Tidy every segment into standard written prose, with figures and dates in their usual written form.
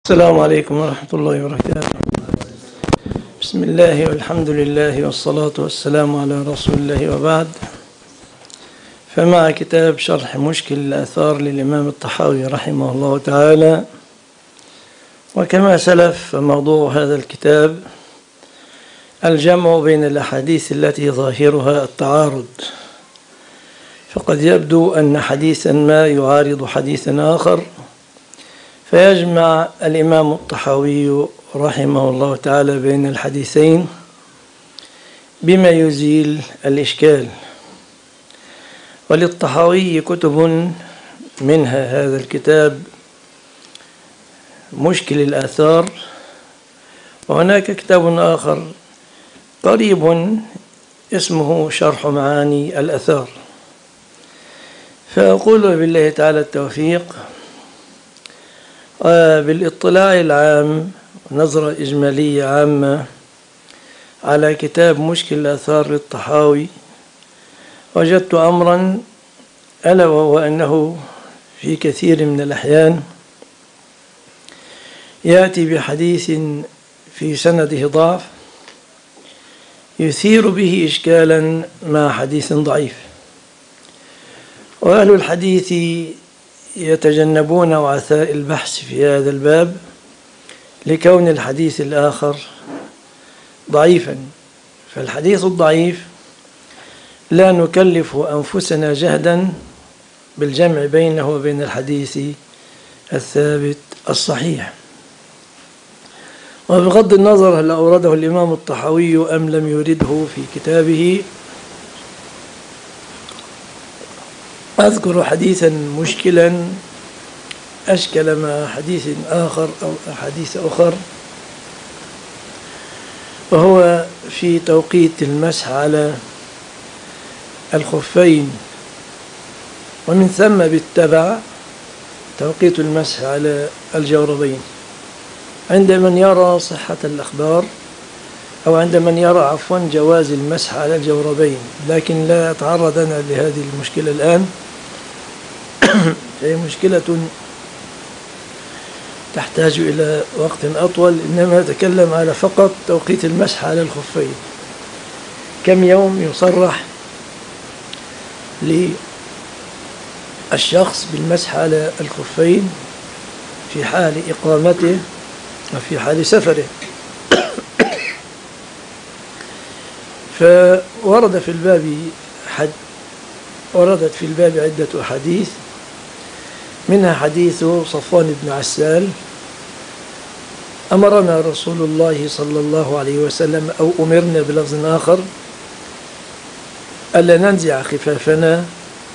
السلام عليكم ورحمة الله وبركاته. بسم الله والحمد لله والصلاة والسلام على رسول الله وبعد. فمع كتاب شرح مشكل الآثار للإمام الطحاوي رحمه الله تعالى، وكما سلف فموضوع هذا الكتاب الجمع بين الأحاديث التي ظاهرها التعارض، فقد يبدو أن حديثا ما يعارض حديثا آخر، فيجمع الإمام الطحاوي رحمه الله تعالى بين الحديثين بما يزيل الإشكال. وللطحاوي كتب، منها هذا الكتاب مشكل الآثار، وهناك كتاب آخر قريب اسمه شرح معاني الآثار. فأقول بالله تعالى التوفيق، وبالاطلاع العام نظرة إجمالية عامة على كتاب مشكل الآثار للطحاوي، وجدت أمرا ألا وهو أنه في كثير من الأحيان يأتي بحديث في سنده ضعف يثير به إشكالا مع حديث ضعيف، وأهل الحديث يتجنبون وعثاء البحث في هذا الباب لكون الحديث الآخر ضعيفا. فالحديث الضعيف لا نكلف أنفسنا جهدا بالجمع بينه وبين الحديث الثابت الصحيح. وبغض النظر هل أورده الإمام الطحاوي أم لم يورده في كتابه، أذكر حديثا مشكلا أشكل مع حديث آخر أو أحاديث أخر، وهو في توقيت المسح على الخفين، ومن ثم بالتبع توقيت المسح على الجوربين، عند من يرى صحة الأخبار أو عند من يرى جواز المسح على الجوربين. لكن لا أتعرض أنا لهذه المشكلة الآن، هي مشكلة تحتاج إلى وقت أطول، إنما أتكلم على فقط توقيت المسح على الخفين. كم يوم يصرح للشخص بالمسح على الخفين في حال إقامته وفي حال سفره؟ فوردت في الباب عدة أحاديث، منها حديث صفوان بن عسال: أمرنا رسول الله صلى الله عليه وسلم، أو أمرنا بلفظ آخر، ألا ننزع خفافنا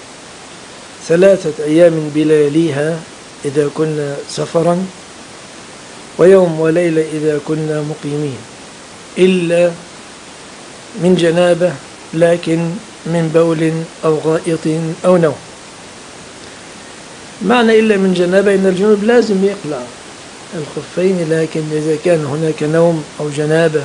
3 أيام بلياليها إذا كنا سفرا، ويوم وليلة إذا كنا مقيمين، إلا من جنابة، لكن من بول أو غائط أو نوم. معنى إلا من جنابة إن الجنوب لازم يقلع الخفين، لكن إذا كان هناك نوم أو جنابة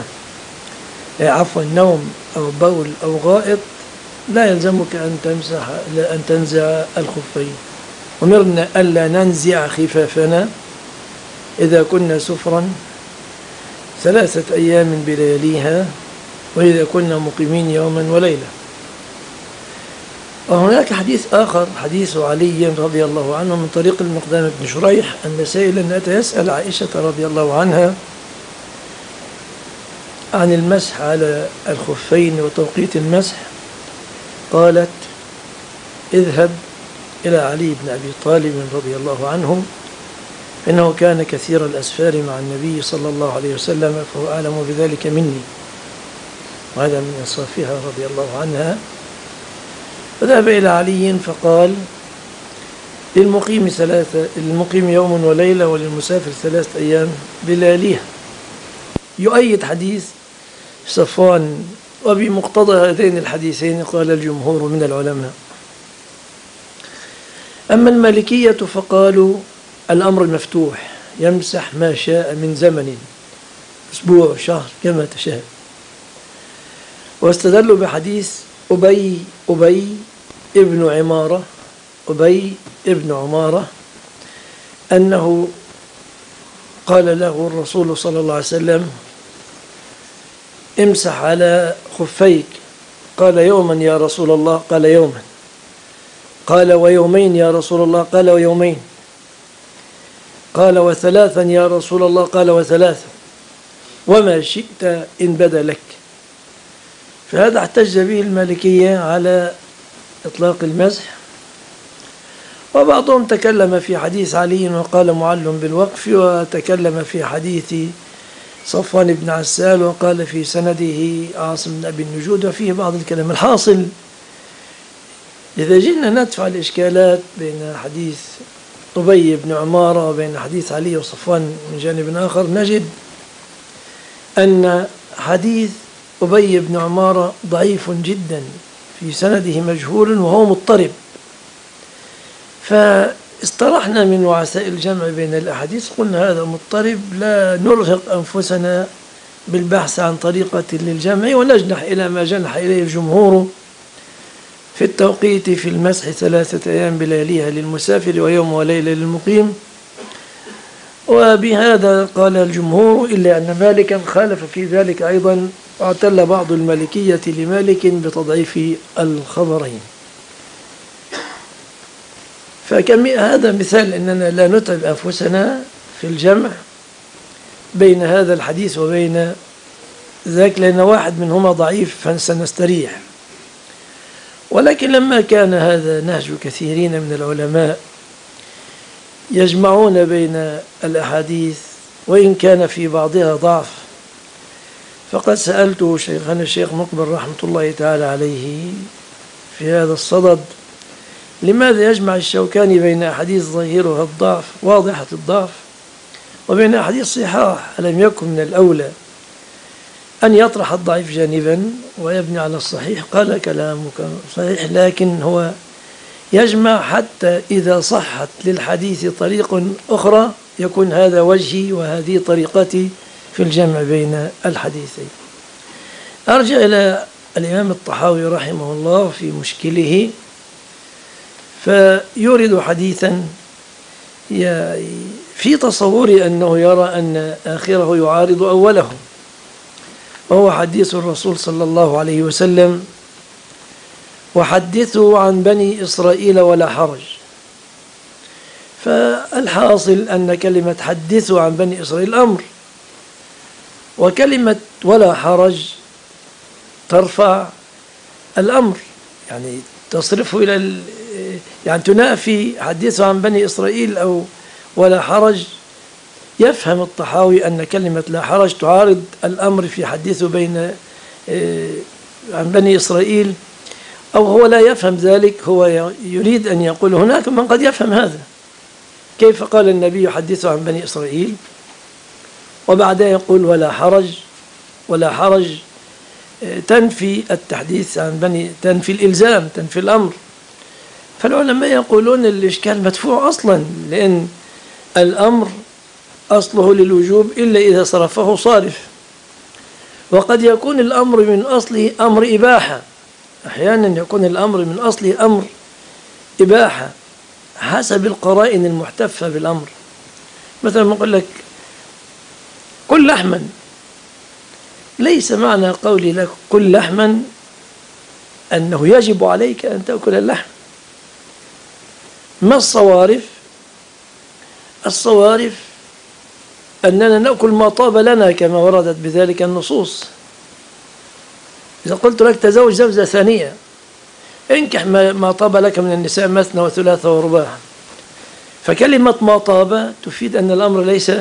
نوم أو بول أو غائط لا يلزمك أن تنزع الخفين. أمرنا ألا ننزع خفافنا إذا كنا سفرا 3 أيام بلياليها، وإذا كنا مقيمين يوما وليلة. وهناك حديث آخر، حديث علي رضي الله عنه من طريق المقدام بن شريح أن سائلا أتى يسأل عائشة رضي الله عنها عن المسح على الخفين وتوقيت المسح، قالت: اذهب إلى علي بن أبي طالب رضي الله عنه، إنه كان كثير الأسفار مع النبي صلى الله عليه وسلم، فهو أعلم بذلك مني. وهذا من إنصافها رضي الله عنها. فذهب إلى علي فقال: للمقيم يوم وليلة، وللمسافر 3 أيام بلياليها، يؤيد حديث صفوان. وبمقتضى هذين الحديثين قال الجمهور من العلماء. أما المالكية فقالوا الأمر مفتوح، يمسح ما شاء من زمن، أسبوع، شهر، كما تشاء. واستدلوا بحديث أبي ابن عمارة أنه قال له الرسول صلى الله عليه وسلم: امسح على خفيك. قال: يوما يا رسول الله؟ قال: يوما. قال: ويومين يا رسول الله؟ قال: ويومين. قال: وثلاثا يا رسول الله؟ قال: وثلاثا. وما شئت إن بدا لك. فهذا احتج به المالكية على إطلاق المسح، وبعضهم تكلم في حديث علي وقال معل بالوقف، وتكلم في حديث صفوان بن عسال وقال في سنده عاصم بن أبي النجود، وفيه بعض الكلام. الحاصل إذا جئنا ندفع الإشكالات بين حديث أبي بن عمارة وبين حديث علي وصفوان من جانب آخر، نجد أن حديث أبي بن عمارة ضعيف جدا، في سنده مجهول وهو مضطرب. فاسترحنا من وعساء الجمع بين الأحاديث، قلنا هذا مضطرب، لا نرهق أنفسنا بالبحث عن طريقة للجمع، ونجنح إلى ما جنح إليه الجمهور في التوقيت في المسح 3 أيام بلياليها للمسافر ويوم وليلة للمقيم. وبهذا قال الجمهور، إلا أن مالكا خالف في ذلك أيضا، واعتل بعض المالكية لمالك بتضعيف الخبرين. فهذا مثال أننا لا نتعب أنفسنا في الجمع بين هذا الحديث وبين ذاك، لأن واحد منهما ضعيف فسنستريح. ولكن لما كان هذا نهج كثيرين من العلماء يجمعون بين الأحاديث وإن كان في بعضها ضعف، فقد سألت شيخنا الشيخ مقبل رحمة الله تعالى عليه في هذا الصدد: لماذا يجمع الشوكاني بين أحاديث ظاهرها الضعف واضحة الضعف وبين أحاديث صحاح؟ ألم يكن من الأولى أن يطرح الضعيف جانبا ويبني على الصحيح؟ قال: كلامك صحيح، لكن هو يجمع حتى إذا صحت للحديث طريق أخرى يكون هذا وجهي وهذه طريقتي في الجمع بين الحديثين. أرجع إلى الإمام الطحاوي رحمه الله في مشكله، فيورد حديثا في تصوري أنه يرى أن آخره يعارض أوله، وهو حديث الرسول صلى الله عليه وسلم: وحدثوا عن بني إسرائيل ولا حرج. فالحاصل أن كلمة حدثوا عن بني إسرائيل أمر، وكلمة ولا حرج ترفع الأمر، يعني تصرفه إلى يعني تنافي حدثوا عن بني إسرائيل أو ولا حرج. يفهم الطحاوي أن كلمة لا حرج تعارض الأمر في حدثوا بين عن بني إسرائيل، أو هو لا يفهم ذلك، هو يريد أن يقول هناك من قد يفهم هذا. كيف قال النبي يحدث عن بني إسرائيل وبعدها يقول ولا حرج؟ ولا حرج تنفي التحديث عن بني، تنفي الإلزام، تنفي الأمر. فالعلماء يقولون الإشكال مدفوع أصلا، لأن الأمر أصله للوجوب إلا إذا صرفه صارف، وقد يكون الأمر من أصله أمر إباحة، أحيانا يكون الأمر من أصله أمر إباحة حسب القرائن المحتفة بالأمر. مثلا نقول لك كل لحما، ليس معنى قولي لك كل لحما أنه يجب عليك أن تأكل اللحم. ما الصوارف؟ الصوارف أننا نأكل ما طاب لنا كما وردت بذلك النصوص. إذا قلت لك تزوج زوجة ثانية، انكح ما طاب لك من النساء مثنى وثلاثة ورباع، فكلمة ما طاب تفيد أن الأمر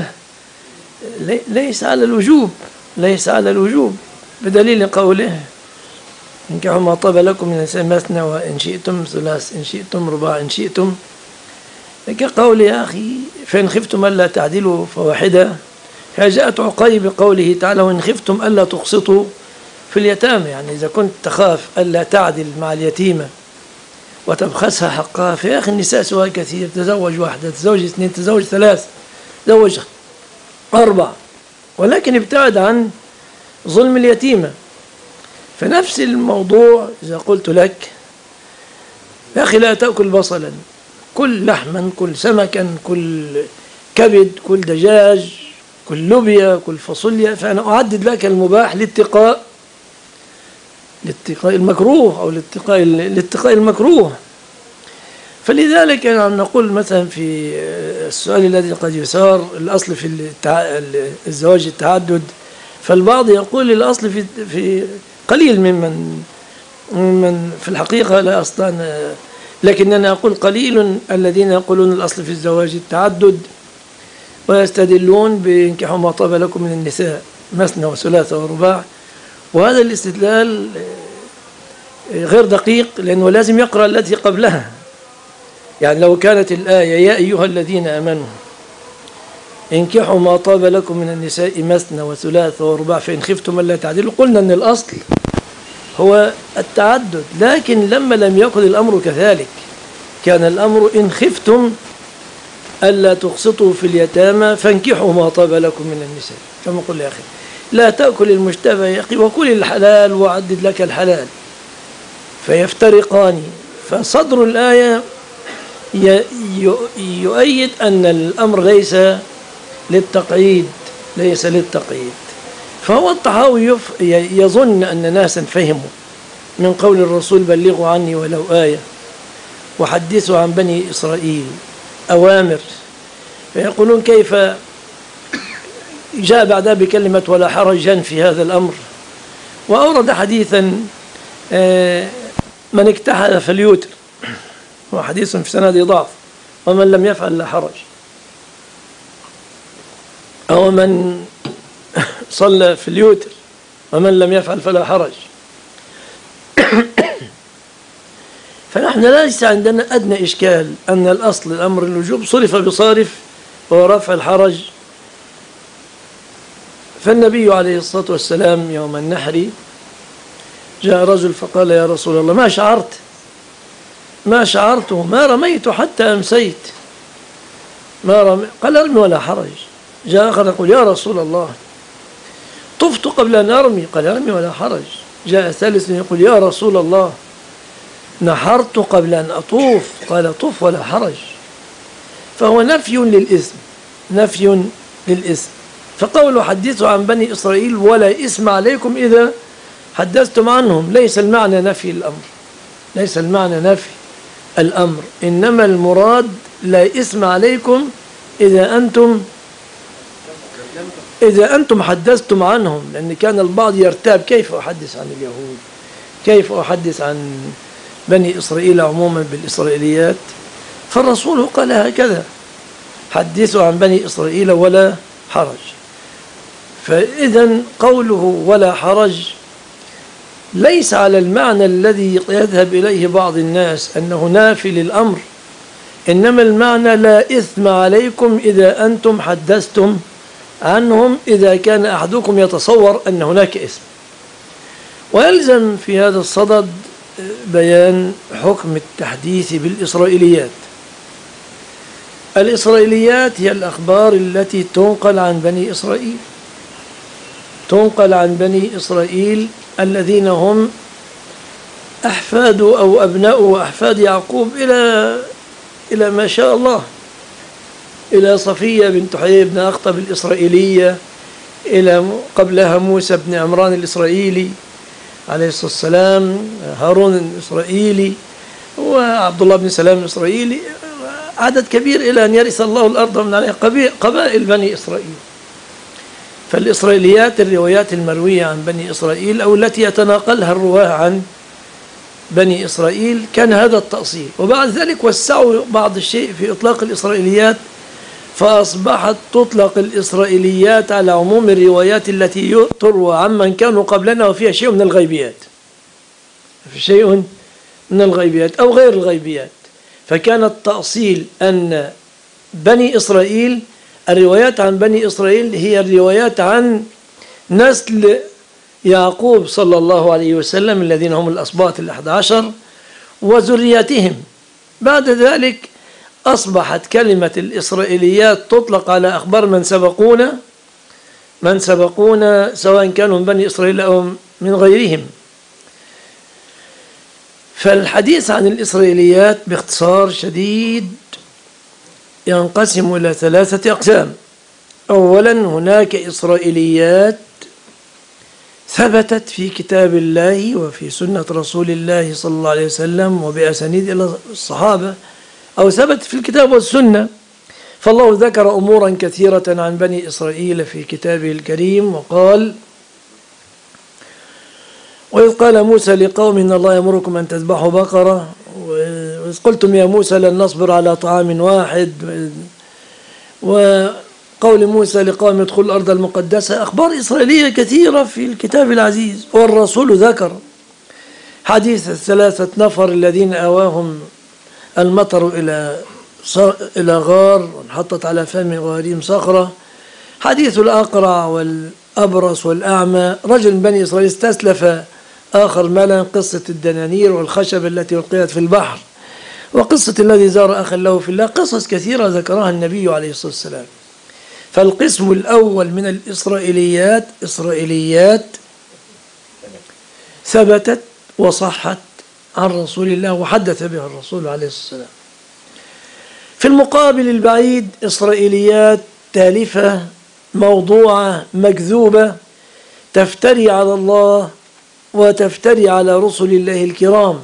ليس على الوجوب، ليس على الوجوب، بدليل قوله انكحوا ما طاب لكم من النساء مثنى وإن شئتم ثلاث إن شئتم رباع إن شئتم، كقول يا أخي فإن خفتم ألا تعدلوا فواحدة. فجاءت عقيب بقوله تعالى وإن خفتم ألا تقسطوا في اليتامى، يعني إذا كنت تخاف ألا تعدل مع اليتيمة وتبخسها حقها، فيا أخي النساء سواء كثير، تزوج واحدة، تزوج اثنين، تزوج ثلاث، تزوج 4، ولكن ابتعد عن ظلم اليتيمة. فنفس الموضوع إذا قلت لك يا أخي لا تأكل بصلا، كل لحما، كل سمكا، كل كبد، كل دجاج، كل لوبيا، كل فاصوليا، فأنا أعدد لك المباح لاتقاء المكروه أو لاتقاء المكروه. فلذلك نقول مثلا في السؤال الذي قد يثار، الأصل في الزواج التعدد، فالبعض يقول الأصل في قليل ممن في الحقيقة لا أصلا، لكننا أقول قليل الذين يقولون الأصل في الزواج التعدد ويستدلون بانكحوا ما طاب لكم من النساء مثنى وثلاث ورباع، وهذا الاستدلال غير دقيق، لأنه لازم يقرأ التي قبلها. يعني لو كانت الآية يا أيها الذين آمنوا انكحوا ما طاب لكم من النساء مثنى وثلاث ورباع فإن خفتم ألا تعدلوا، قلنا أن الأصل هو التعدد، لكن لما لم يكن الأمر كذلك، كان الأمر إن خفتم ألا تقسطوا في اليتامى فانكحوا ما طاب لكم من النساء، كما قل يا أخي لا تأكل المشتبه يا أخي وكل الحلال وعدد لك الحلال، فيفترقان. فصدر الآية يؤيد أن الأمر ليس للتقعيد، فهو الطحاوي يظن أن ناسا فهموا من قول الرسول بلغوا عني ولو آية وحدثوا عن بني إسرائيل أوامر، فيقولون كيف جاء بعدها بكلمة ولا حرج في هذا الأمر، وأورد حديثا من اكتحل فليوتر، هو حديث في سند ضعف، ومن لم يفعل لا حرج، أو من صلى في اليوتر ومن لم يفعل فلا حرج. فنحن ليس عندنا أدنى إشكال أن الأصل الأمر الوجوب صرف بصارف وهو رفع الحرج. فالنبي عليه الصلاة والسلام يوم النحر جاء رجل فقال يا رسول الله ما شعرت ما رميت حتى أمسيت، قال ارمي ولا حرج. جاء آخر يقول يا رسول الله طفت قبل أن أرمي، قال ارمي ولا حرج. جاء ثالث يقول يا رسول الله نحرت قبل أن أطوف، قال طف ولا حرج. فهو نفي للإثم. فقوله حدثوا عن بني إسرائيل ولا إثم عليكم إذا حدثتم عنهم، ليس المعنى نفي الأمر، إنما المراد لا إثم عليكم إذا أنتم حدثتم عنهم، لأن كان البعض يرتاب كيف أحدث عن اليهود، كيف أحدث عن بني إسرائيل عموما بالإسرائيليات. فالرسول قال هكذا حدثوا عن بني إسرائيل ولا حرج. فإذا قوله ولا حرج ليس على المعنى الذي يذهب إليه بعض الناس أنه نافي للأمر، إنما المعنى لا إثم عليكم إذا أنتم حدثتم عنهم، إذا كان أحدكم يتصور أن هناك إثم. ويلزم في هذا الصدد بيان حكم التحديث بالإسرائيليات. الإسرائيليات هي الأخبار التي تنقل عن بني إسرائيل الذين هم أحفاد أو أبناء وأحفاد يعقوب إلى ما شاء الله، إلى صفية بنت حيي بن أخطب الإسرائيلية، إلى قبلها موسى بن عمران الإسرائيلي عليه الصلاة والسلام، هارون الإسرائيلي، وعبد الله بن سلام الإسرائيلي، عدد كبير إلى أن يرث الله الأرض من عليها قبائل بني إسرائيل. فالإسرائيليات الروايات المروية عن بني إسرائيل أو التي يتناقلها الرواه عن بني إسرائيل كان هذا التأصيل. وبعد ذلك وسعوا بعض الشيء في إطلاق الإسرائيليات، فأصبحت تطلق الإسرائيليات على عموم الروايات التي تروى عمن كانوا قبلنا وفيها شيء من الغيبيات أو غير الغيبيات. فكان التأصيل أن بني إسرائيل، الروايات عن بني إسرائيل هي الروايات عن نسل يعقوب صلى الله عليه وسلم الذين هم الأسباط 11 وذرياتهم. بعد ذلك أصبحت كلمة الإسرائيليات تطلق على أخبار من سبقونا سواء كانوا من بني إسرائيل أو من غيرهم. فالحديث عن الإسرائيليات باختصار شديد ينقسم إلى 3 أقسام. أولا هناك إسرائيليات ثبتت في كتاب الله وفي سنة رسول الله صلى الله عليه وسلم وبأسانيد إلى الصحابة، أو ثبت في الكتاب والسنة. فالله ذكر أمورا كثيرة عن بني إسرائيل في كتابه الكريم، وقال: وإذ قال موسى لقوم إن الله يأمركم أن تذبحوا بقرة، وإذ قلتم يا موسى لن نصبر على طعام واحد، وقول موسى لقوم ادخلوا الأرض المقدسة. أخبار إسرائيلية كثيرة في الكتاب العزيز. والرسول ذكر حديث الثلاثة نفر الذين آواهم المطر إلى غار وانحطت على فم غارهم صخرة، حديث الأقرع والأبرص والأعمى، رجل من بني إسرائيل استسلف آخر مالا، قصة الدنانير والخشب التي ألقيت في البحر، وقصة الذي زار أخا له في الله. قصص كثيرة ذكرها النبي عليه الصلاة والسلام. فالقسم الأول من الإسرائيليات إسرائيليات ثبتت وصحت عن رسول الله وحدث بها الرسول عليه الصلاة والسلام. في المقابل البعيد إسرائيليات تالفة موضوعة مكذوبة، تفتري على الله وتفتري على رسل الله الكرام،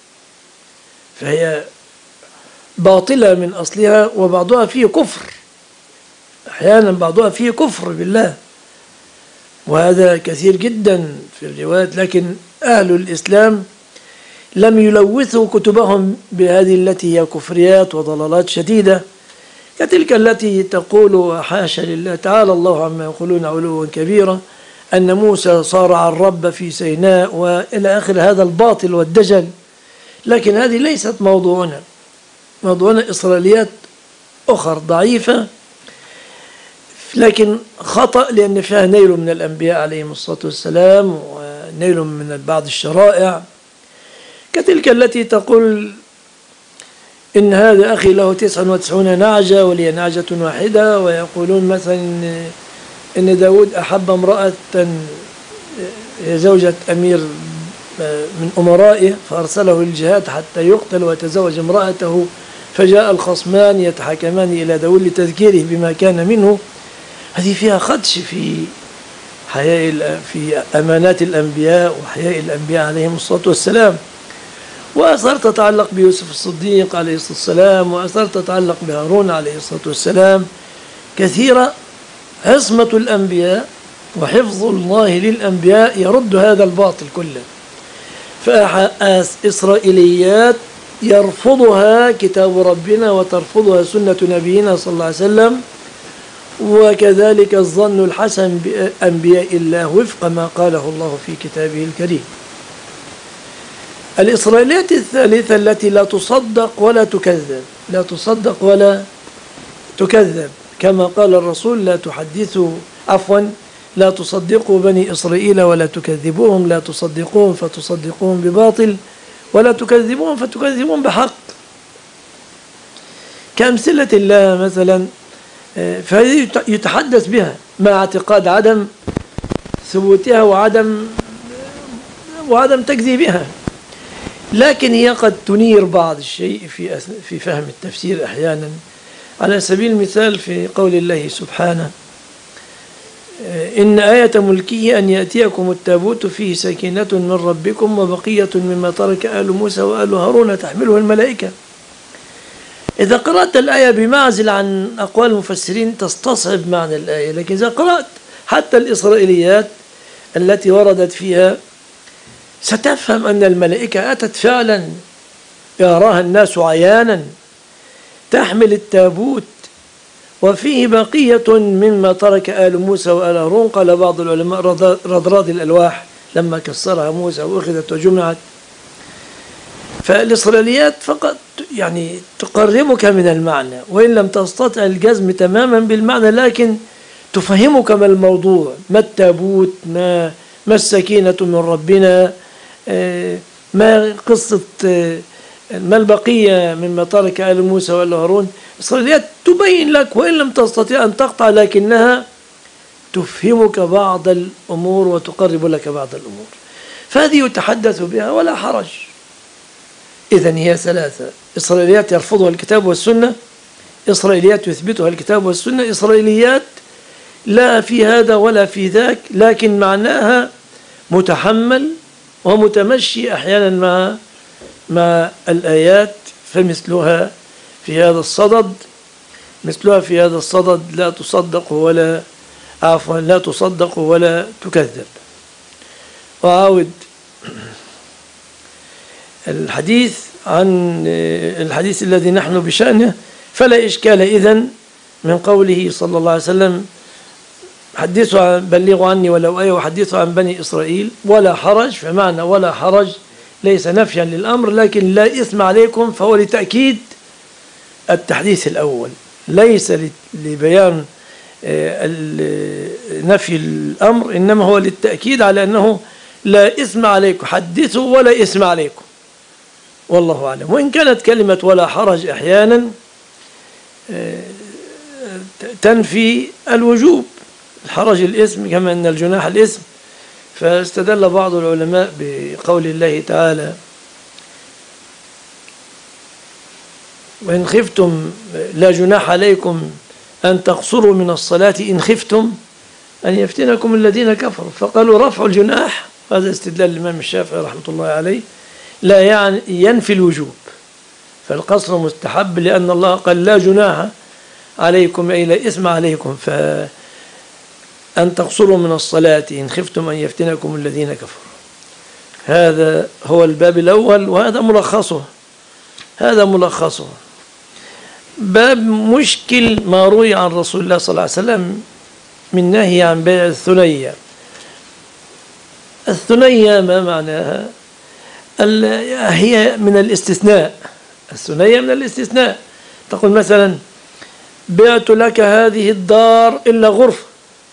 فهي باطلة من أصلها، وبعضها فيه كفر، أحيانا بعضها فيه كفر بالله، وهذا كثير جدا في الروايات. لكن أهل الإسلام لم يلوثوا كتبهم بهذه التي هي كفريات وضلالات شديدة، كتلك التي تقول حاشا لله تعالى الله عما يقولون علوا كبيرا أن موسى صارع الرب في سيناء وإلى آخر هذا الباطل والدجل. لكن هذه ليست موضوعنا. موضوعنا إسرائيليات أخرى ضعيفة لكن خطأ، لأن فيها نيل من الأنبياء عليهم الصلاة والسلام ونيل من بعض الشرائع، كتلك التي تقول إن هذا أخي له 99 نعجة ولي نعجة واحدة، ويقولون مثلا إن داود أحب امرأة زوجة أمير من أمرائه فأرسله للجهاد حتى يقتل ويتزوج امرأته، فجاء الخصمان يتحاكمان إلى داود لتذكيره بما كان منه. هذه فيها خدش في في أمانات الأنبياء وحياء الأنبياء عليهم الصلاة والسلام. وأثار تتعلق بيوسف الصديق عليه الصلاة والسلام، وأثار تتعلق بهارون عليه الصلاة والسلام كثيرة. عصمة الأنبياء وحفظ الله للأنبياء يرد هذا الباطل كله. فإسرائيليات يرفضها كتاب ربنا وترفضها سنة نبينا صلى الله عليه وسلم، وكذلك الظن الحسن بأنبياء الله وفق ما قاله الله في كتابه الكريم. الإسرائيليات الثالثة التي لا تصدق ولا تكذب، لا تصدق ولا تكذب، كما قال الرسول لا تصدقوا بني إسرائيل ولا تكذبوهم، لا تصدقوهم فتصدقوهم بباطل ولا تكذبوهم فتكذبون بحق. كأمثلة الله مثلا، فهذه يتحدث بها مع اعتقاد عدم ثبوتها وعدم تكذيبها، لكن هي قد تنير بعض الشيء في فهم التفسير أحيانا. على سبيل المثال في قول الله سبحانه: إن آية ملكه أن يأتيكم التابوت فيه سكينة من ربكم وبقية مما ترك آل موسى وآل هارون تحمله الملائكة. إذا قرأت الآية بمعزل عن أقوال المفسرين تستصعب معنى الآية، لكن إذا قرأت حتى الإسرائيليات التي وردت فيها ستفهم أن الملائكة أتت فعلا يراها الناس عيانا تحمل التابوت وفيه بقية مما ترك آل موسى وآل هارون. قال بعض العلماء رضراد الألواح لما كسرها موسى وأخذت وجمعت. فالإسرائيليات فقط يعني تقربك من المعنى وإن لم تستطع الجزم تماما بالمعنى، لكن تفهمك ما الموضوع، ما التابوت، ما السكينة من ربنا، ما قصة، ما البقية مما ترك آل موسى وآل هارون. الإسرائيليات تبين لك وإن لم تستطيع أن تقطع، لكنها تفهمك بعض الأمور وتقرب لك بعض الأمور، فهذه يتحدث بها ولا حرج. إذن هي ثلاثة: إسرائيليات يرفضها الكتاب والسنة، إسرائيليات يثبتها الكتاب والسنة، إسرائيليات لا في هذا ولا في ذاك، لكن معناها متحمل ومتمشي أحيانا مع الآيات. فمثلها في هذا الصدد لا تصدق ولا تكذب. وأعود الحديث عن الحديث الذي نحن بشأنه. فلا إشكال إذن من قوله صلى الله عليه وسلم بلغوا عني ولو آية وحدثوا عن بني إسرائيل ولا حرج. فمعنى ولا حرج ليس نفيا للأمر، لكن لا إثم عليكم، فهو لتأكيد التحديث الأول، ليس لبيان نفي الأمر، إنما هو للتأكيد على أنه لا إثم عليكم، حدثوا ولا إثم عليكم، والله أعلم. وإن كانت كلمة ولا حرج أحيانا تنفي الوجوب، الحرج الإثم كما أن الجناح الإثم. فاستدل بعض العلماء بقول الله تعالى وإن خفتم لا جناح عليكم أن تقصروا من الصلاة إن خفتم أن يفتنكم الذين كفروا. فقالوا رفع الجناح، هذا استدلال الإمام الشافعي رحمة الله عليه، لا يعني ينفي الوجوب، فالقصر مستحب لأن الله قال لا جناح عليكم أي لا إثم عليكم، فأن تقصروا من الصلاة إن خفتم أن يفتنكم الذين كفروا. هذا هو الباب الأول، وهذا ملخصه. باب مشكل ما روي عن رسول الله صلى الله عليه وسلم من نهي عن بيع الثنية. الثنية ما معناها؟ هي من الاستثناء، الثنية من الاستثناء. تقول مثلا بعت لك هذه الدار إلا غرفة،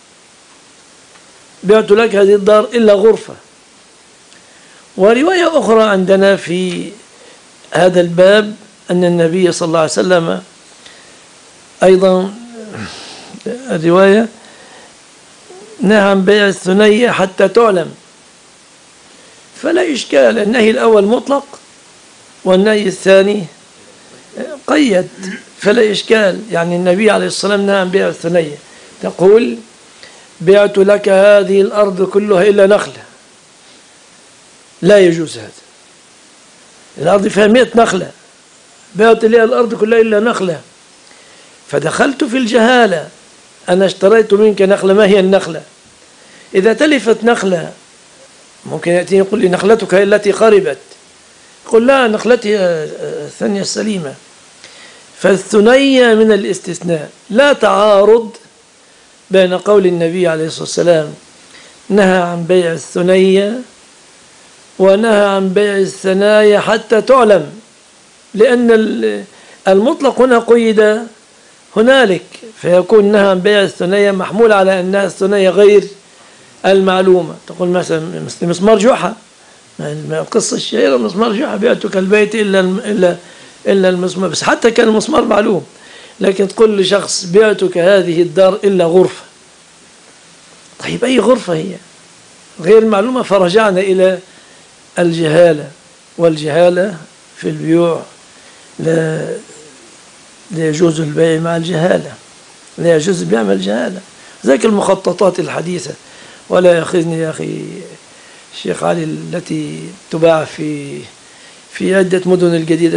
بعت لك هذه الدار إلا غرفة. ورواية أخرى عندنا في هذا الباب أن النبي صلى الله عليه وسلم أيضا الرواية نهى عن بيع الثنية حتى تعلم. فلا إشكال، النهي الأول مطلق والنهي الثاني قيد، فلا إشكال. يعني النبي عليه الصلاة والسلام نهى عن بيع الثنية، تقول بعت لك هذه الأرض كلها إلا نخلة، لا يجوز هذا. الأرض فيها 100 نخلة، بعت لي الأرض كلها إلا نخلة، فدخلت في الجهالة. أنا اشتريت منك نخلة، ما هي النخلة؟ إذا تلفت نخلة ممكن يأتي يقول لي نخلتك هي التي خربت، قل لا، نخلتي الثانية السليمة. فالثنية من الاستثناء، لا تعارض بين قول النبي عليه الصلاة والسلام نهى عن بيع الثنية ونهى عن بيع الثنايا حتى تعلم، لأن المطلق هنا قيد هنالك، فيكون نهى عن بيع الثنية محمول على أنها الثنية غير المعلومة. تقول مثلا مسمار جحا، القصة الشهيرة مسمار جحا، بعتك البيت إلا المسمار، بس حتى كان المسمار معلوم، لكن تقول لشخص بعتك هذه الدار إلا غرفة. طيب أي غرفة هي؟ غير معلومة. فرجعنا إلى الجهالة، والجهالة في البيوع لا يجوز البيع مع الجهالة، لا يجوز البيع مع الجهالة. ذاك المخططات الحديثة، ولا يأخذني يا أخي الشيخ علي، التي تباع في عدة مدن الجديدة،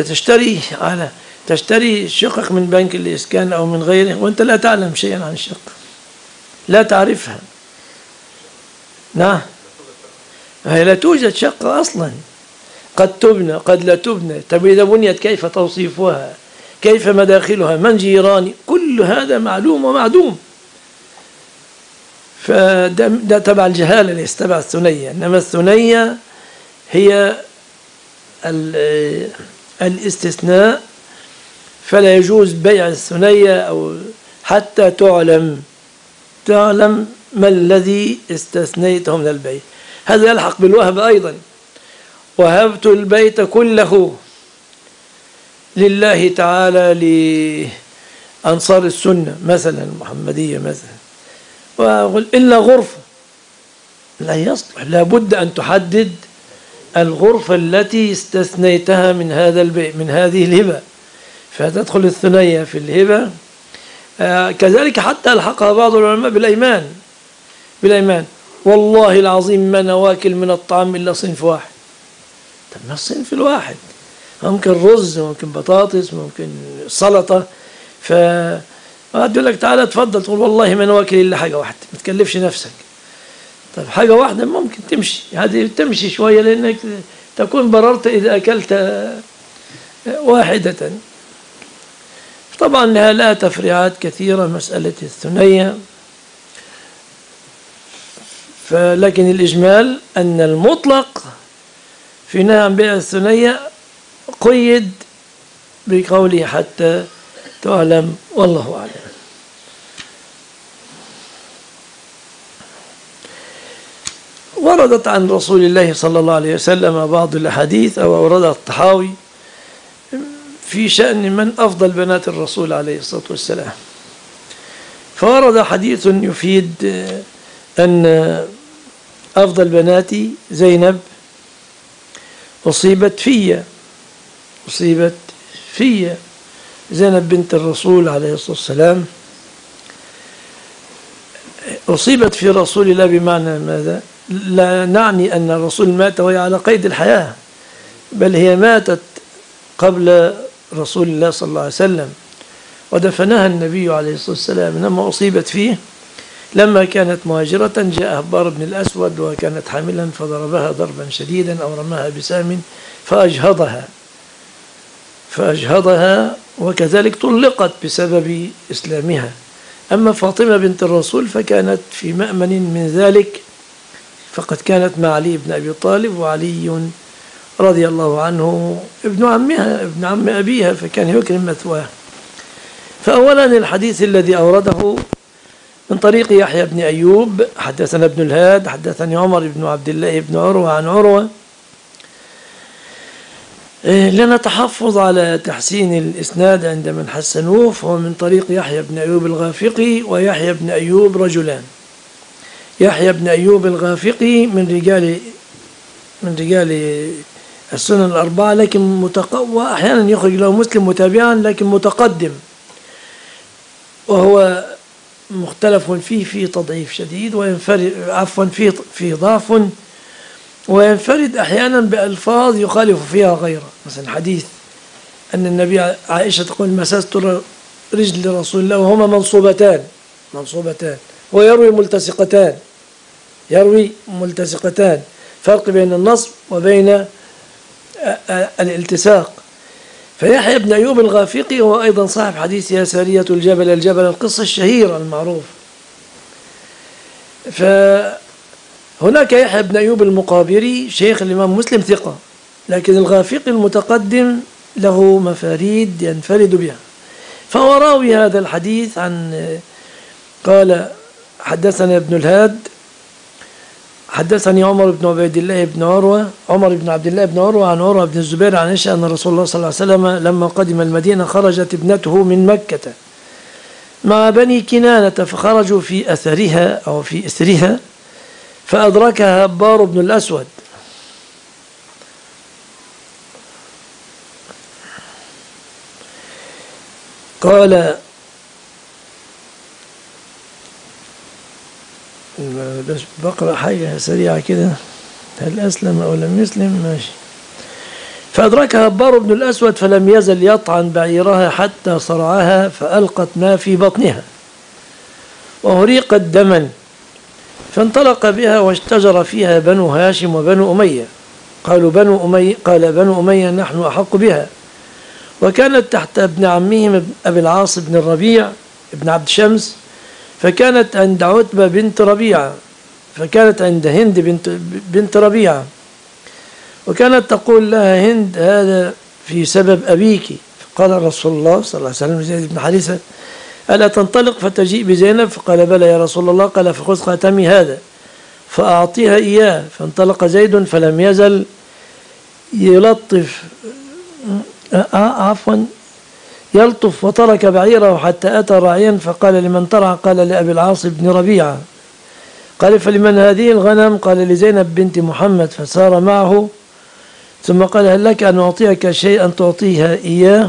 تشتري شقق من بنك الإسكان أو من غيره وأنت لا تعلم شيئا عن الشقة، لا تعرفها. نعم، هي لا توجد شقة أصلا، قد تبنى قد لا تبنى. طيب إذا بنيت كيف توصيفها؟ كيف مداخلها؟ من جيراني؟ كل هذا معلوم ومعدوم. فده تبع الجهالة، ليس تبع الثنية. إنما الثنية هي الاستثناء، فلا يجوز بيع الثنية أو حتى تعلم ما الذي استثنيته من البيع. هذا يلحق بالوهب أيضا. وهبت البيت كله لله تعالى لأنصار السنة مثلا، المحمدية مثلا، وأقول إلا غرفة، لا يصلح، لابد أن تحدد الغرفة التي استثنيتها من هذا البيع، من هذه الهبة. فتدخل الثنية في الهبة كذلك حتى ألحقها بعض العلماء بالأيمان. والله العظيم ما نواكل من الطعام إلا صنف واحد. طب ما الصنف الواحد ممكن رز، ممكن بطاطس، ممكن سلطة، فأقول لك تعالى اتفضل، تقول والله ما نواكل إلا حاجة واحدة، ما تكلفش نفسك. طب حاجة واحدة ممكن تمشي، هذه تمشي شوية لأنك تكون بررت إذا أكلت واحدة. طبعا لها تفريعات كثيرة مسألة الثنية، لكن الإجمال أن المطلق في نهي عن بيع الثنية قيد بقوله حتى تعلم، والله أعلم. وردت عن رسول الله صلى الله عليه وسلم بعض الأحاديث، أو أوردها الطحاوي في شأن من أفضل بنات الرسول عليه الصلاة والسلام. فورد حديث يفيد أن أفضل بناتي زينب أصيبت في زينب بنت الرسول عليه الصلاة والسلام أصيبت في رسول الله، بمعنى ماذا؟ لا نعني أن الرسول مات وهي على قيد الحياة، بل هي ماتت قبل رسول الله صلى الله عليه وسلم، ودفنها النبي عليه الصلاة والسلام. لما أصيبت فيه لما كانت مهاجرة جاء هبار بن الأسود وكانت حاملا فضربها ضربا شديدا أو رماها بسام فأجهضها، وكذلك طلقت بسبب إسلامها. أما فاطمة بنت الرسول فكانت في مأمن من ذلك، فقد كانت مع علي بن أبي طالب، وعلي رضي الله عنه ابن عم أبيها، فكان يكرم مثواها. فأولا الحديث الذي أورده من طريق يحيى بن أيوب حدثنا ابن الهاد حدثني عمر بن عبد الله بن عروة عن عروة. لنا تحفظ على تحسين الإسناد عند من حسنوه، فهو من طريق يحيى بن أيوب الغافقي، ويحيى بن أيوب رجلان. يحيى بن أيوب الغافقي من رجال السنن الأربعة، لكن وأحيانا يخرج له مسلم متابعا، لكن متقدم، وهو مختلف فيه في تضعيف شديد، وينفرد فيه ضعف، وينفرد أحيانا بألفاظ يخالف فيها غيره. مثلا حديث أن النبي عائشة تقول مسست رجل رسول الله وهما منصوبتان ويروي ملتصقتان، فرق بين النصب وبين الالتصاق. فيحيى بن أيوب الغافقي هو أيضا صاحب حديث يا سارية الجبل، القصة الشهيرة المعروف. فهناك يحيى بن أيوب المقابري شيخ الإمام مسلم ثقة، لكن الغافقي المتقدم له مفاريد ينفرد بها. فهو راوي هذا الحديث قال حدثنا ابن الهاد حدثني عمر بن عبد الله بن عروة عن عروة بن الزبير عن عائشة أن رسول الله صلى الله عليه وسلم لما قدم المدينة خرجت ابنته من مكة مع بني كنانة، فخرجوا في إثرها فأدركها هبار بن الأسود قال بس بقرأ حاجة سريعة كده، هل أسلم أو لم يسلم؟ ماشي. فأدركها هبار بن الأسود فلم يزل يطعن بعيرها حتى صرعها، فألقت ما في بطنها وهريقت دما، فانطلق بها واشتجر فيها بنو هاشم وبنو أمية. قال بنو أمية نحن أحق بها، وكانت تحت ابن عمهم أبي العاص بن الربيع ابن عبد شمس، فكانت عند عتبة بنت ربيعة، فكانت عند هند بنت ربيعة، وكانت تقول لها هند هذا في سبب أبيك. فقال رسول الله صلى الله عليه وسلم زيد بن حارثة ألا تنطلق فتجيء بزينب؟ فقال بلى يا رسول الله. قال فخذ خاتمي هذا فأعطيها إياه. فانطلق زيد فلم يزل يلطف وترك بعيره حتى أتى راعيا، فقال لمن ترعى؟ قال لأبي العاص بن ربيعة. قال فلمن هذه الغنم؟ قال لزينب بنت محمد. فسار معه ثم قال هل لك أن أعطيك شيئا تعطيها إياه؟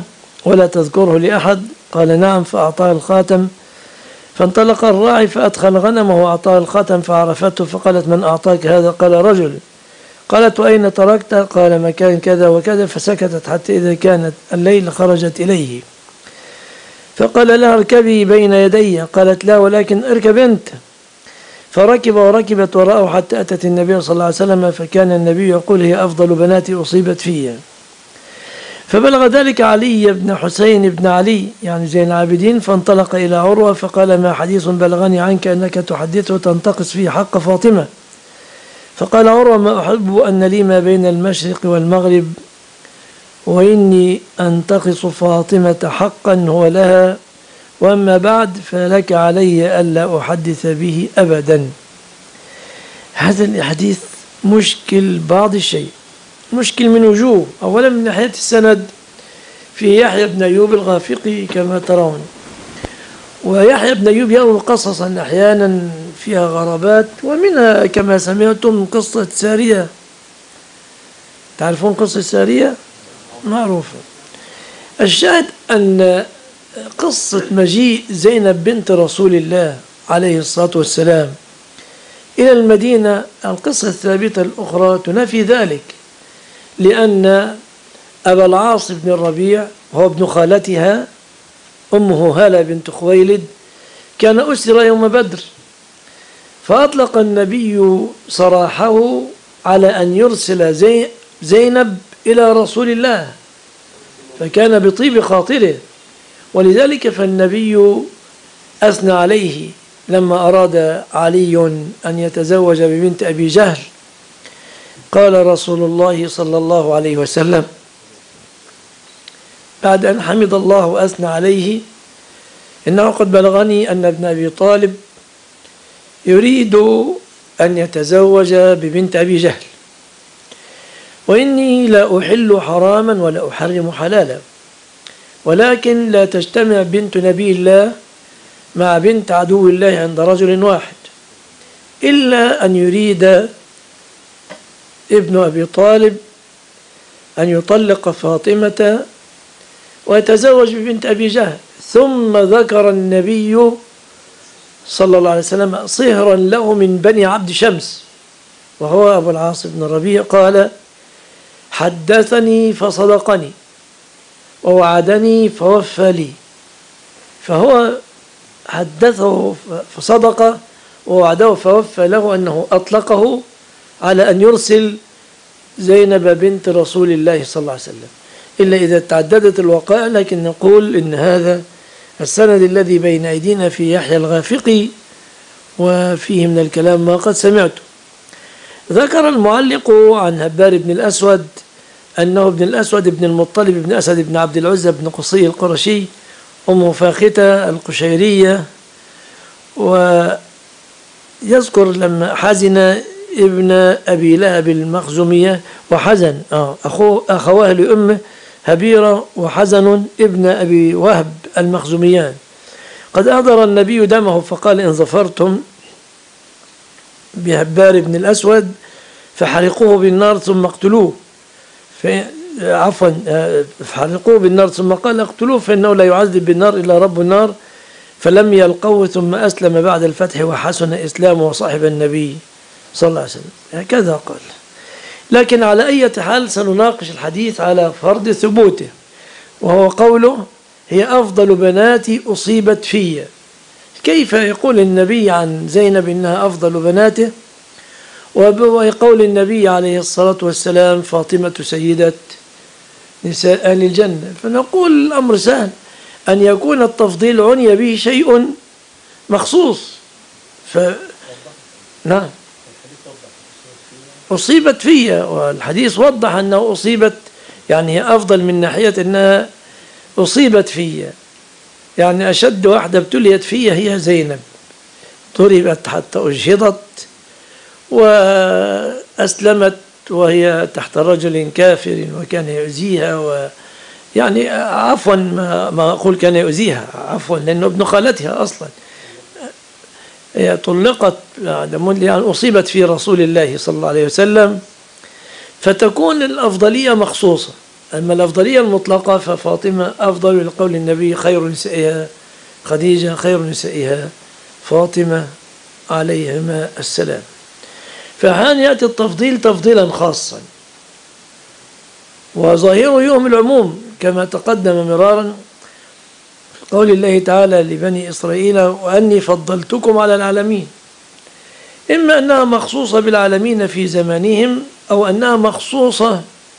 ولا تذكره لأحد؟ قال نعم، فأعطاه الخاتم. فانطلق الراعي فأدخل غنمه وأعطاه الخاتم فعرفته، فقالت من أعطاك هذا؟ قال رجل. قالت وأين تركته؟ قال مكان كذا وكذا. فسكتت حتى إذا كانت الليل خرجت إليه، فقال لها اركبي بين يدي. قالت لا، ولكن اركب أنت. فركب وركبت وراءه حتى أتت النبي صلى الله عليه وسلم، فكان النبي يقول هي أفضل بناتي أصيبت فيها. فبلغ ذلك علي بن حسين بن علي يعني زين العابدين، فانطلق إلى عروة فقال ما حديث بلغني عنك أنك تحدث وتنتقص فيه حق فاطمة؟ فقال عروة ما أحب أن لي ما بين المشرق والمغرب، وإني أنتقص فاطمة حقا هو لها، وأما بعد فلك علي ألا أحدث به أبدا. هذا الحديث مشكل بعض الشيء، مشكل من وجوه. أولا من ناحية السند في يحيى بن أيوب الغافقي كما ترون، ويحيى بن أيوب يروي قصصا أحيانا فيها غرابات، ومنها كما سمعتم قصة سارية. تعرفون قصة سارية؟ معروفة. الشاهد أن قصة مجيء زينب بنت رسول الله عليه الصلاة والسلام إلى المدينة، القصة الثابتة الأخرى تنافي ذلك، لأن أبا العاص بن الربيع هو ابن خالتها أمه هالة بنت خويلد كان أسر يوم بدر، فأطلق النبي سراحه على أن يرسل زينب إلى رسول الله، فكان بطيب خاطره، ولذلك فالنبي أثنى عليه لما أراد علي أن يتزوج ببنت أبي جهل. قال رسول الله صلى الله عليه وسلم بعد أن حمد الله وأثنى عليه إنه قد بلغني أن ابن أبي طالب يريد أن يتزوج ببنت أبي جهل، وإني لا أحل حراما ولا أحرم حلالا، ولكن لا تجتمع بنت نبي الله مع بنت عدو الله عند رجل واحد، إلا أن يريد ابن أبي طالب أن يطلق فاطمة ويتزوج ببنت أبي جهل. ثم ذكر النبي صلى الله عليه وسلم صهرا له من بني عبد شمس وهو أبو العاص بن الربيع، قال حدثني فصدقني ووعدني فوفى لي. فهو حدثه فصدق ووعده فوفى له أنه أطلقه على أن يرسل زينب بنت رسول الله صلى الله عليه وسلم، إلا إذا تعددت الوقائع. لكن نقول إن هذا السند الذي بين أيدينا في يحيى الغافقي، وفيه من الكلام ما قد سمعته. ذكر المعلق عن هبار بن الأسود أنه ابن الأسود بن المطلب بن أسد بن عبد العزى بن قصي القرشي، أمه فاختة القشيرية. ويذكر لما حزن ابن أبي لهب المخزومية وحزن أخواه لأمه هبيرة وحزن ابن أبي وهب المخزوميان، قد أهدر النبي دمه فقال إن ظفرتم بهبار بن الأسود فحرقوه بالنار ثم اقتلوه، فحرقوه بالنار ثم قال اقتلوه فإنه لا يعذب بالنار إلا رب النار، فلم يلقوه ثم أسلم بعد الفتح وحسن إسلامه وصاحب النبي صلى الله عليه وسلم. هكذا قال. لكن على أي حال سنناقش الحديث على فرض ثبوته، وهو قوله هي أفضل بناتي أصيبت فيا. كيف يقول النبي عن زينب إنها أفضل بناته، ويقول النبي عليه الصلاة والسلام فاطمة سيدة نساء أهل الجنة؟ فنقول الأمر سهل، أن يكون التفضيل عني به شيء مخصوص. نعم أصيبت فيها، والحديث وضح أنه أصيبت، يعني هي أفضل من ناحية أنها أصيبت فيها، يعني أشد واحدة ابتليت فيها هي زينب، ضربت حتى أجهضت وأسلمت وهي تحت رجل كافر وكان يؤذيها، يعني عفوا ما أقول كان يؤذيها، عفوا لأنه ابن خالتها أصلا. هي طلقت يعني أصيبت في رسول الله صلى الله عليه وسلم، فتكون الأفضلية مخصوصة. أما الأفضلية المطلقة ففاطمة أفضل، لقول النبي خير نسائها خديجة، خير نسائها فاطمة عليهما السلام. فأحيانا يأتي التفضيل تفضيلا خاصا، وظاهره يوم العموم كما تقدم مرارا قول الله تعالى لبني إسرائيل وأني فضلتكم على العالمين، إما أنها مخصوصة بالعالمين في زمانهم، أو أنها مخصوصة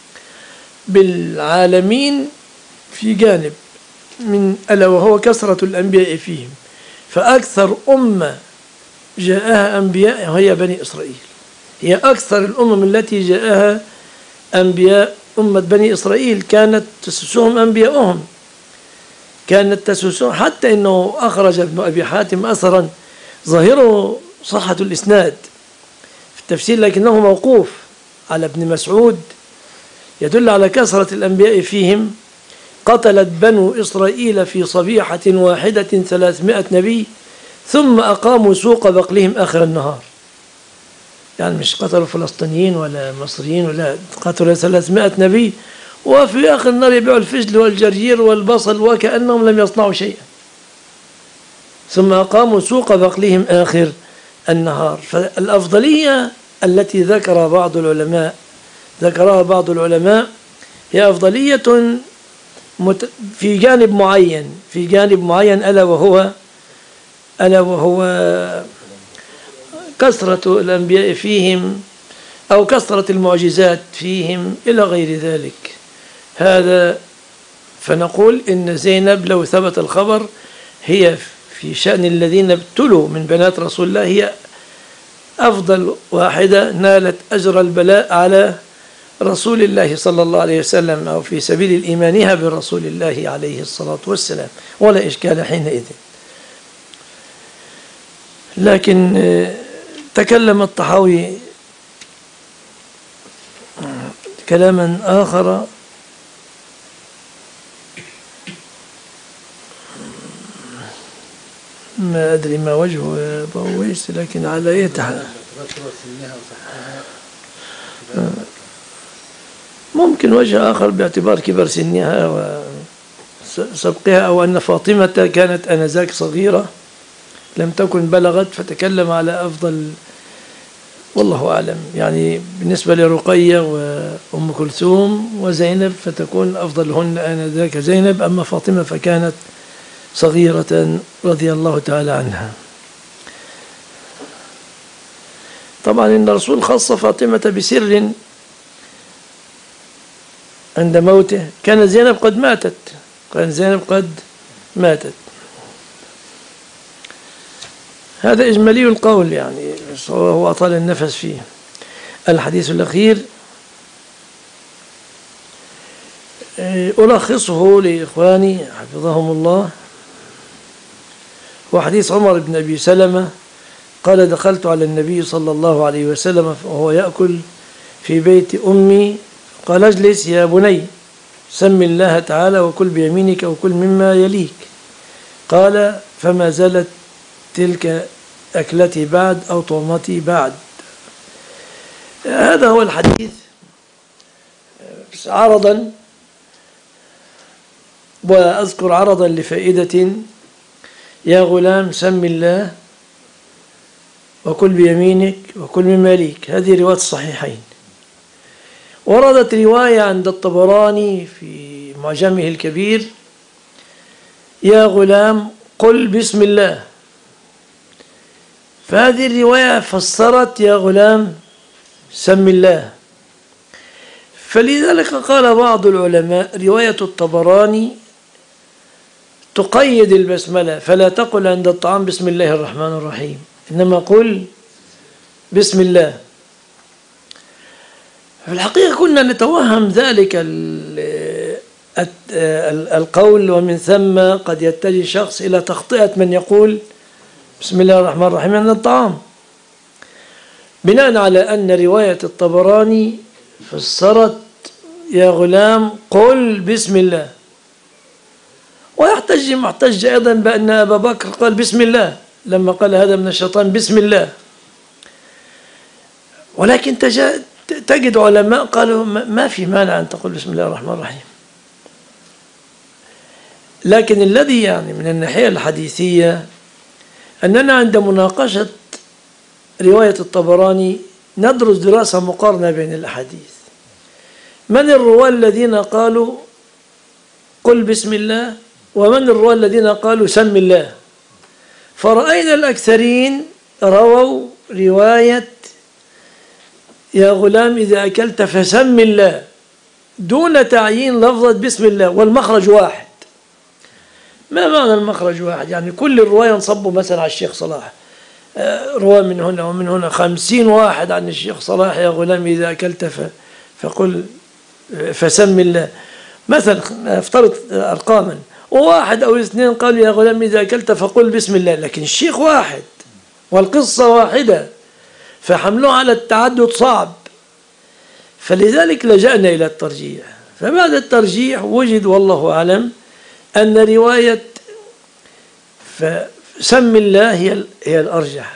بالعالمين في جانب من ألا وهو كثرة الأنبياء فيهم. فأكثر أمة جاءها أنبياء هي بني إسرائيل، هي أكثر الأمم التي جاءها أنبياء أمة بني إسرائيل، كانت تسوسهم أنبياؤهم، كانت تسوسهم، حتى إنه أخرج ابن أبي حاتم أثرا ظاهره صحة الإسناد في التفسير لكنه موقوف على ابن مسعود، يدل على كثرة الأنبياء فيهم. قتلت بنو إسرائيل في صبيحة واحدة 300 نبي ثم أقاموا سوق بقلهم آخر النهار. يعني مش قتلوا فلسطينيين ولا مصريين، ولا قتلوا 300 نبي، وفي آخر النهار يبيعوا الفجل والجرجير والبصل وكأنهم لم يصنعوا شيئا. ثم أقاموا سوق بقلهم آخر النهار. فالأفضلية التي ذكرها بعض العلماء هي أفضلية في جانب معين ألا وهو كثرة الأنبياء فيهم، أو كثرة المعجزات فيهم إلى غير ذلك. هذا فنقول إن زينب لو ثبت الخبر هي في شأن الذين ابتلوا من بنات رسول الله هي أفضل واحدة نالت أجر البلاء على رسول الله صلى الله عليه وسلم، أو في سبيل إيمانها برسول الله عليه الصلاة والسلام، ولا إشكال حينئذ. لكن تكلم الطحاوي كلاما آخر ما أدري ما وجهه يا بويس، لكن على أي حال ممكن وجه آخر باعتبار كبر سنها وسبقها، أو أن فاطمة كانت آنذاك صغيرة لم تكن بلغت، فتكلم على أفضل، والله أعلم. يعني بالنسبة لرقية وأم كلثوم وزينب فتكون أفضلهن آنذاك زينب، أما فاطمة فكانت صغيرة رضي الله تعالى عنها. طبعا إن الرسول خص فاطمة بسر عند موته، كانت زينب قد ماتت. هذا إجمالي القول، يعني هو أطال النفس فيه. الحديث الأخير ألخصه لإخواني حفظهم الله، وحديث عمر بن أبي سلمة قال دخلت على النبي صلى الله عليه وسلم وهو يأكل في بيت أمي، قال اجلس يا بني، سم الله تعالى وكل بيمينك وكل مما يليك. قال فما زالت تلك أكلتي بعد أو طعمتي بعد. هذا هو الحديث عرضا، وأذكر عرضا لفائدة. يا غلام سم الله وكل بيمينك وكل مما يليك، هذه رواية الصحيحين. وردت رواية عند الطبراني في معجمه الكبير يا غلام قل بسم الله، فهذه الرواية فسرت يا غلام سم الله. فلذلك قال بعض العلماء رواية الطبراني تقيد البسملة، فلا تقل عند الطعام بسم الله الرحمن الرحيم، إنما قل بسم الله. في الحقيقة كنا نتوهم ذلك القول، ومن ثم قد يتجه شخص إلى تخطئة من يقول بسم الله الرحمن الرحيم عند الطعام، بناء على أن رواية الطبراني فسرت يا غلام قل بسم الله. محتج أيضا بأن أبا بكر قال بسم الله لما قال هذا من الشيطان بسم الله، ولكن تجد علماء قالوا ما في مانع أن تقول بسم الله الرحمن الرحيم. لكن الذي يعني من الناحية الحديثية أننا عند مناقشة رواية الطبراني ندرس دراسة مقارنة بين الأحاديث. من الرواة الذين قالوا قل بسم الله، ومن الرواة الذين قالوا سم الله؟ فرأينا الأكثرين رووا رواية يا غلام إذا أكلت فسم الله دون تعيين لفظة بسم الله، والمخرج واحد. ما معنى المخرج واحد؟ يعني كل الرواية نصبوا مثلا على الشيخ صلاح، رواه من هنا ومن هنا 50 واحد عن الشيخ صلاح يا غلام إذا أكلت فقل فسم الله مثلا، افترض أرقاما، وواحد أو اثنين قالوا يا غلام إذا أكلت فقل بسم الله، لكن الشيخ واحد والقصة واحدة، فحملوه على التعدد صعب، فلذلك لجأنا إلى الترجيح. فبعد الترجيح وجد والله أعلم أن رواية فسم الله هي الأرجح،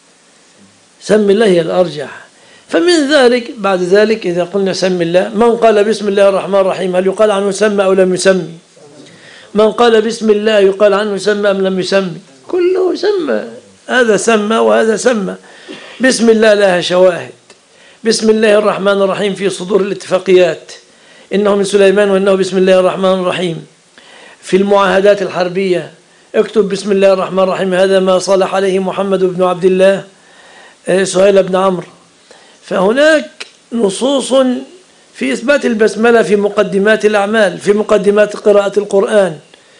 سم الله هي الأرجح. فمن ذلك بعد ذلك إذا قلنا سم الله، من قال بسم الله الرحمن الرحيم هل يقال عنه سمى أو لم يسمي؟ من قال بسم الله يقال عنه سمى أم لم يسمي؟ كله سمى، هذا سمى وهذا سمى. بسم الله لها شواهد، بسم الله الرحمن الرحيم في صدور الاتفاقيات، إنه من سليمان وإنه بسم الله الرحمن الرحيم. في المعاهدات الحربية اكتب بسم الله الرحمن الرحيم، هذا ما صالح عليه محمد بن عبد الله سهيل بن عمرو. فهناك نصوص في إثبات البسملة في مقدمات الأعمال، في مقدمات قراءة القرآن،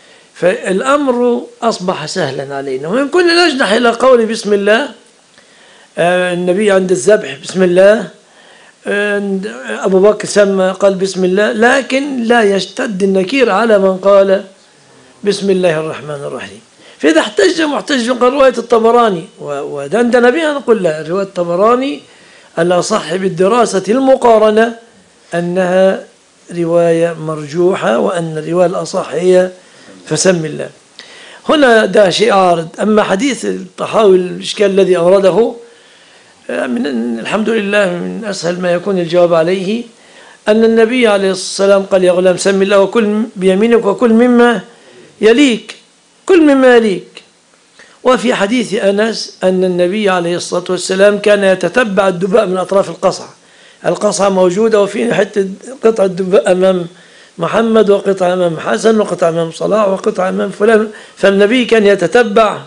فالأمر أصبح سهلا علينا. وإن كنا نجنح إلى قول بسم الله، النبي عند الذبح بسم الله، أبو بكر سمى قال بسم الله، لكن لا يشتد النكير على من قال بسم الله الرحمن الرحيم. فإذا احتج محتج قال رواية الطبراني ودندن بها، نقول لا، رواية الطبراني الأصح بالدراسة المقارنة أنها رواية مرجوحة، وأن الرواية الأصح هي فسم الله. هنا ده شيء عارض. أما حديث الطحاوي الإشكال الذي أورده، الحمد لله من أسهل ما يكون الجواب عليه أن النبي عليه الصلاة والسلام قال يا غلام سم الله وكل بيمينك وكل مما يليك، كل مما يليك. وفي حديث أنس أن النبي عليه الصلاة والسلام كان يتتبع الدباء من أطراف القصعة، القصعة موجودة وفي حتة قطعة دباء أمام محمد، وقطعة أمام حسن، وقطعة أمام صلاح، وقطعة أمام فلان، فالنبي كان يتتبع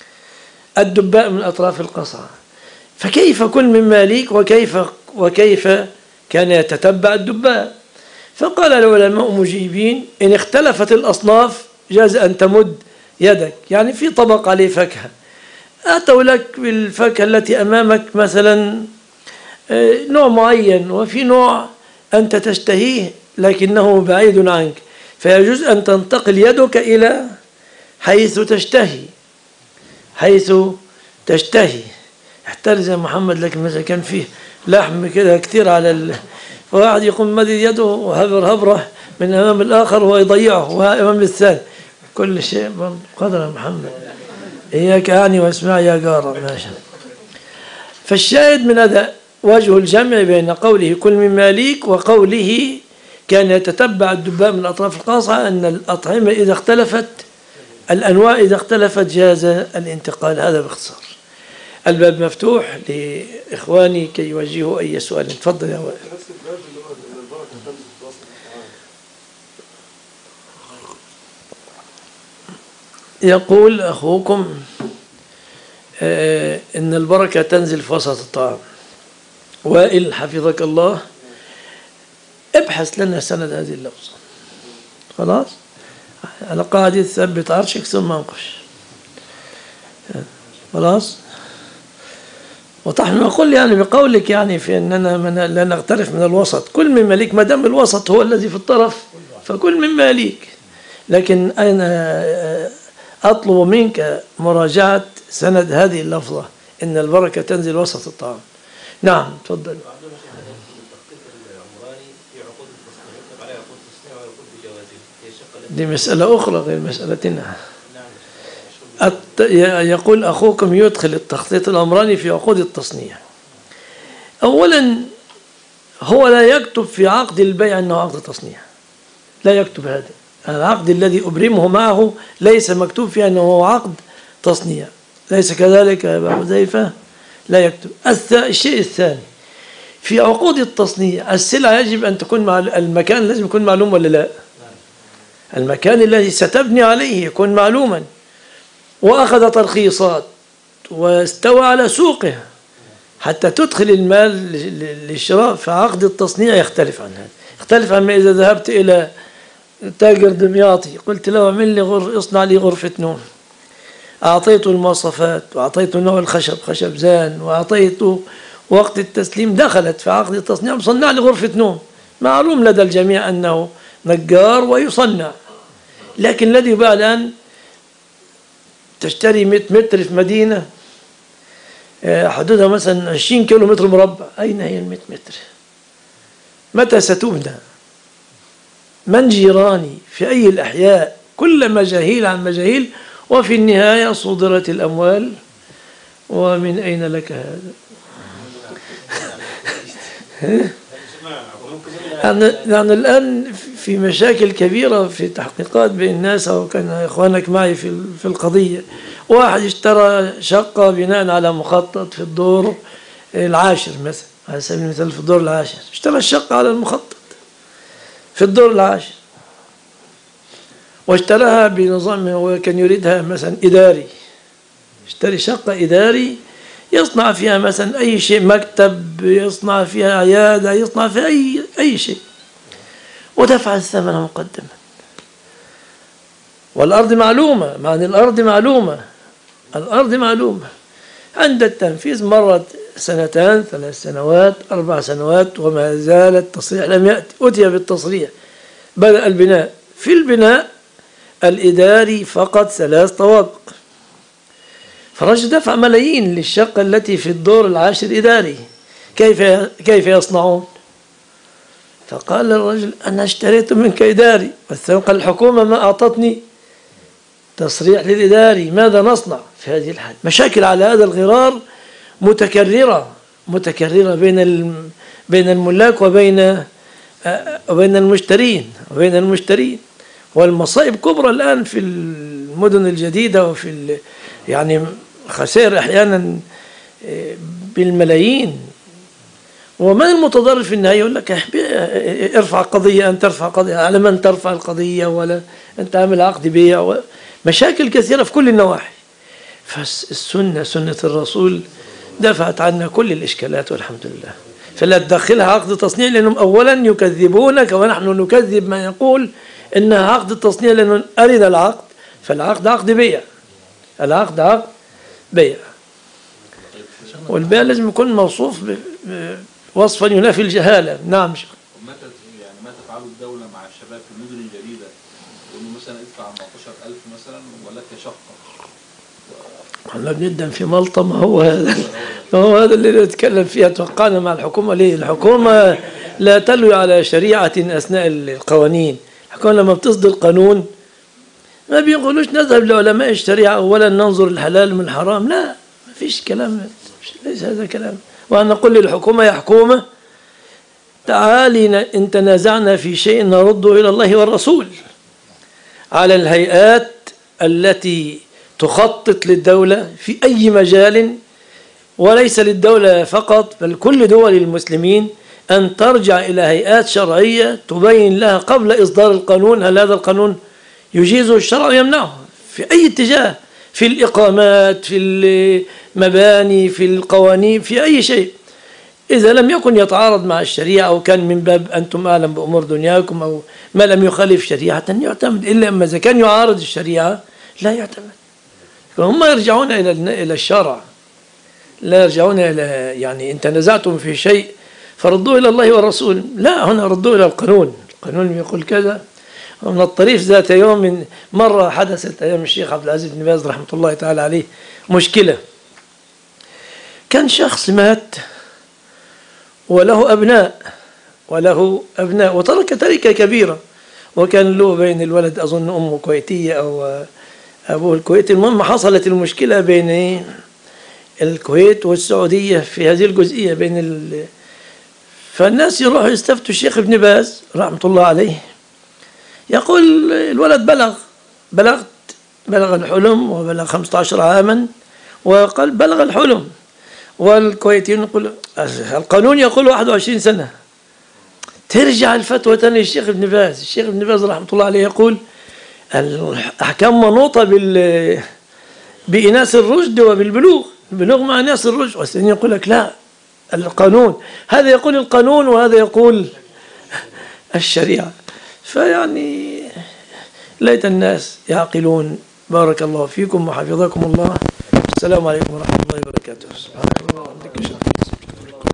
الدباء من أطراف القصعة. فكيف كل مما يليك وكيف كان يتتبع الدباء؟ فقال العلماء مجيبين إن اختلفت الأصناف جاز أن تمد يدك، يعني في طبق عليه فاكهة، أتوا لك بالفاكهة التي أمامك مثلا نوع معين، وفي نوع أنت تشتهيه لكنه بعيد عنك، فيجوز أن تنتقل يدك إلى حيث تشتهي. احترز يا محمد، لكن مثلا كان فيه لحم كده كتير على فواحد يقوم مدد يده وهبر هبره من أمام الآخر ويضيعه وأمام الثاني، كل شيء قدر يا محمد، إياك أعني واسمع يا جارة. ماشي. فالشاهد من هذا وجه الجمع بين قوله كل مما يليك وقوله كان يتتبع الدباء من أطراف القاصعة، أن الأطعمة إذا اختلفت، الأنواع إذا اختلفت جاز الانتقال. هذا باختصار. الباب مفتوح لإخواني كي يوجهوا أي سؤال. تفضل يا وائل. يقول أخوكم إن البركة تنزل في وسط الطعام. وائل حفظك الله، ابحث لنا سند هذه اللفظة، خلاص، على قاعدة ثبت عرشك ثم انقش، خلاص. وطبعا نقول يعني بقولك يعني في أننا لا نغترف من الوسط، كل مما ليك، ما دام الوسط هو الذي في الطرف فكل مما ليك. لكن أنا أطلب منك مراجعة سند هذه اللفظة، إن البركة تنزل وسط الطعام. نعم تفضل. دي مسألة أخرى غير مسألتنا. يقول أخوكم يدخل التخطيط العمراني في عقود التصنيع. أولا هو لا يكتب في عقد البيع أنه عقد تصنيع، لا يكتب هذا. العقد الذي أبرمه معه ليس مكتوب فيه أنه هو عقد تصنيع، ليس كذلك يا أبا حذيفة؟ لا يكتب. الشيء الثاني في عقود التصنيع، السلعة يجب أن تكون مع المكان، لازم يكون معلوم ولا لا؟ المكان الذي ستبني عليه يكون معلوما، وأخذ ترخيصات واستوى على سوقه حتى تدخل المال للشراء. فعقد التصنيع يختلف عن هذا، يختلف عن ما إذا ذهبت إلى تاجر دمياطي قلت له اعمل لي اصنع لي غرفة نوم، أعطيته المواصفات وأعطيته نوع الخشب، خشب زان، وأعطيته وقت التسليم، دخلت في عقد التصنيع مصنع لي غرفة نوم، معلوم لدى الجميع أنه نجار ويصنع. لكن الذي يباع الآن تشتري 100 متر في مدينة حدودها مثلا 20 كيلو متر مربع، أين هي 100 متر؟ متى ستبنى؟ من جيراني في أي الأحياء؟ كل مجاهيل عن مجاهيل، وفي النهاية صدرت الأموال. ومن أين لك هذا؟ يعني الآن في مشاكل كبيرة في تحقيقات بين الناس، وكان إخوانك معي في القضية. واحد اشترى شقة بناء على مخطط في الدور العاشر مثلا، على سبيل المثال في الدور العاشر، اشترى الشقة على المخطط في الدور العاشر، واشتراها بنظام هو كان يريدها مثلا إداري، اشتري شقة إداري يصنع فيها مثلا أي شيء، مكتب، يصنع فيها عيادة، يصنع فيها أي شيء، ودفع الثمن مقدما. والأرض معلومة، معنى الأرض معلومة، الأرض معلومة. عند التنفيذ مرت 2 3 سنوات 4 سنوات وما زال التصريح لم يأتي، أتي بالتصريح، بدأ البناء. في البناء الإداري فقط 3 طوابق، فرجل دفع ملايين للشقة التي في الدور العاشر إداري، كيف يصنعون؟ فقال الرجل أنا اشتريت منك إداري، والثاني قال الحكومة ما أعطتني تصريح للإداري، ماذا نصنع في هذه الحال؟ مشاكل على هذا الغرار متكررة بين الملاك وبين المشترين والمصائب كبرى الآن في المدن الجديدة، وفي يعني خسائر أحيانا بالملايين. ومن المتضرر في النهاية؟ يقول لك ارفع قضية، أنت ترفع قضية، على من ترفع القضية؟ ولا أنت عامل عقد بيع؟ مشاكل كثيرة في كل النواحي. فالسنة سنة الرسول دفعت عنا كل الإشكالات والحمد لله. فلا تدخلها عقد تصنيع، لأنهم أولا يكذبونك ونحن نكذب ما يقول إنها عقد تصنيع، لأنه أرنا العقد، فالعقد عقد بيع، العقد عقد بيع، والبيع لازم يكون موصوف وصفا ينافي الجهالة. نعم شيخ. ما تفعله الدولة مع الشباب في المدن الجديدة، وإنه مثلا ادفع 14000 مثلا ولك شقة. احنا بندم في ملطة، ما هو هذا اللي نتكلم فيها. توقعنا مع الحكومة ليه؟ الحكومة لا تلوي على شريعة أثناء القوانين. الحكومة لما بتصدر قانون ما بيقولوش نذهب لعلماء الشريعة أولا ننظر الحلال من الحرام، لا، ما فيش كلام، ليس هذا كلام. وأنا أقول للحكومة يا حكومة تعالي إن تنازعنا في شيء نرده إلى الله والرسول، على الهيئات التي تخطط للدولة في أي مجال، وليس للدولة فقط بل كل دول المسلمين، أن ترجع إلى هيئات شرعية تبين لها قبل إصدار القانون هل هذا القانون يجيزه الشرع ويمنعه في أي اتجاه، في الإقامات، في المباني، في القوانين، في أي شيء. إذا لم يكن يتعارض مع الشريعة أو كان من باب أنتم أعلم بأمور دنياكم أو ما لم يخالف شريعة يعتمد، إلا أما إذا كان يعارض الشريعة لا يعتمد. فهم يرجعون إلى الشرع، لا يرجعون إلى يعني إن تنازعتم في شيء فردوه إلى الله والرسول، لا، هنا ردوه إلى القانون. القانون يقول كذا. ومن الطريف ذات يوم مرة حدثت أيام الشيخ عبد العزيز بن باز رحمة الله تعالى عليه مشكلة. كان شخص مات وله أبناء وترك تركة كبيرة، وكان له بين الولد أظن أمه كويتية أو أبوه الكويتي. المهم حصلت المشكلة بين الكويت والسعودية في هذه الجزئية، فالناس يروحوا يستفتوا الشيخ ابن باز رحمة الله عليه، يقول الولد بلغ الحلم وبلغ 15 عاما، وقال بلغ الحلم، والكويتيين يقول القانون يقول 21 سنة. ترجع الفتوى تاني للشيخ ابن باز. الشيخ ابن باز رحمة الله عليه يقول الأحكام منوطة بإناث الرشد وبالبلوغ، البلوغ مع إناث الرشد. والثاني يقول لك لا، القانون، هذا يقول القانون وهذا يقول الشريعة. فيعني ليت الناس يعقلون. بارك الله فيكم وحفظكم الله. السلام عليكم ورحمة الله وبركاته. سبحان الله.